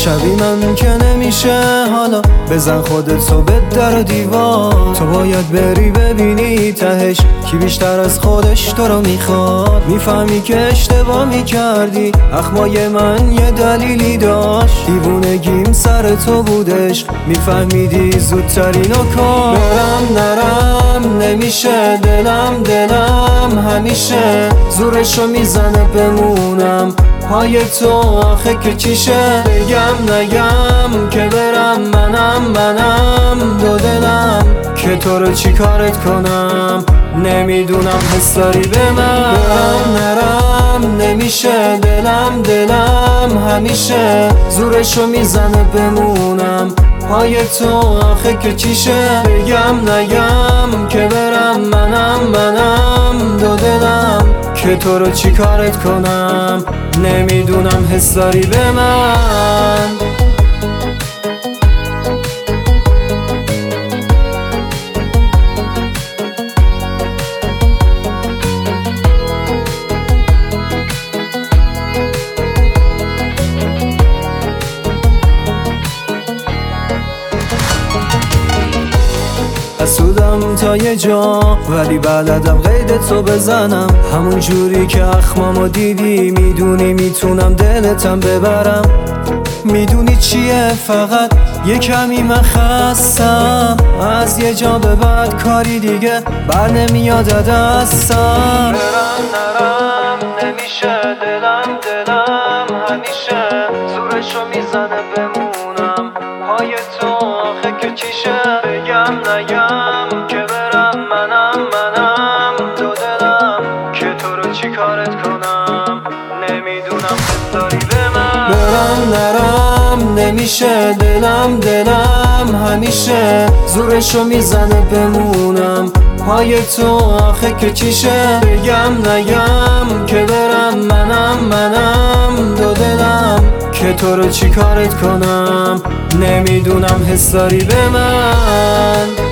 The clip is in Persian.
شبیه من که نمیشه، حالا بزن خودتو به در و دیوار. تو باید بری ببینی تهش کی بیشتر از خودش تو رو میخواد. میفهمی که اشتباه میکردی، اخمای من یه دلیلی داشت. دیوونگیم سر تو بودش، میفهمیدی زودتر اینو کار. برم نرم نمیشه، دلم همیشه زورشو میزنه بمونم پای تو. آخه که چیشه بگم نگم که برم، منم دو دلم که تو رو چی کارت کنم. نمیدونم حس داری به من. برم نرم نمیشه، دلم همیشه زورشو میزنه بمونم پای تو. آخه که چیشه بگم نگم که برم، منم دو دلم که تو رو چی کارت کنم. نمیدونم حس داری به من. حسودم تا یه جا ولی بلدم قید تو بزنم، همون جوری که اخمامو دیدی. میدونی میتونم دلتم ببرم، میدونی چیه فقط یه کمی من خستم. از یه جا به بعد کاری دیگه بر نمیاد دستم. برم نرم نمیشه، دلم همیشه زورشو میزنه بمونم پای تو. آخه که چیشه بگم نگم که برم، منم دو دلم که تو رو چی کارت کنم. نمیدونم حس داری به من. برم نرم نمیشه، دلم همیشه زورشو میزنه بمونم پای تو. آخه که چیشه بگم نگم که برم، منم دو دلم که تو رو چی کارت کنم. نمیدونم حس داری به من.